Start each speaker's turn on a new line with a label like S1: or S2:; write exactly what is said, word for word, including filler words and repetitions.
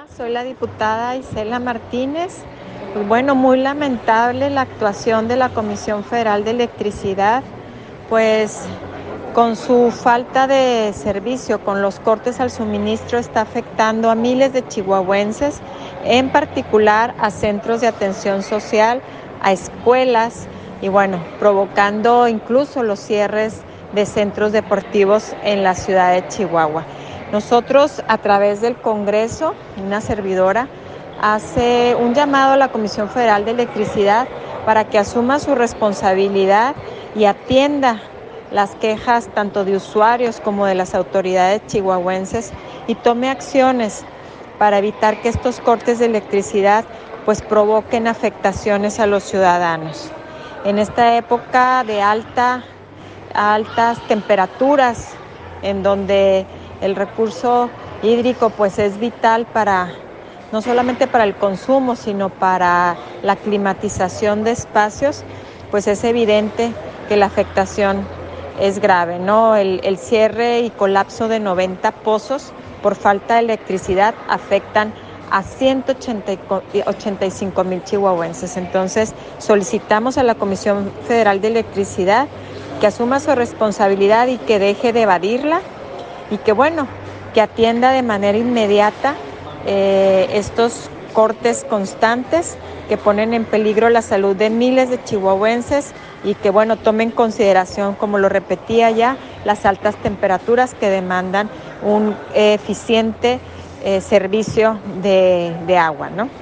S1: Hola, soy la diputada Isela Martínez. Pues bueno, muy lamentable la actuación de la Comisión Federal de Electricidad, pues con su falta de servicio, con los cortes al suministro, está afectando a miles de chihuahuenses, en particular a centros de atención social, a escuelas y bueno, provocando incluso los cierres de centros deportivos en la ciudad de Chihuahua. Nosotros, a través del Congreso, una servidora, hace un llamado a la Comisión Federal de Electricidad para que asuma su responsabilidad y atienda las quejas tanto de usuarios como de las autoridades chihuahuenses y tome acciones para evitar que estos cortes de electricidad pues provoquen afectaciones a los ciudadanos. En esta época de alta, altas temperaturas, en donde el recurso hídrico pues es vital para no solamente para el consumo, sino para la climatización de espacios, pues es evidente que la afectación es grave, ¿no? El, el cierre y colapso de noventa pozos por falta de electricidad afectan a ciento ochenta y cinco mil chihuahuenses. Entonces, solicitamos a la Comisión Federal de Electricidad que asuma su responsabilidad y que deje de evadirla y que, bueno, que atienda de manera inmediata eh, estos cortes constantes que ponen en peligro la salud de miles de chihuahuenses y que, bueno, tome en consideración, como lo repetía ya, las altas temperaturas que demandan un eh, eficiente eh, servicio de, de agua, ¿no?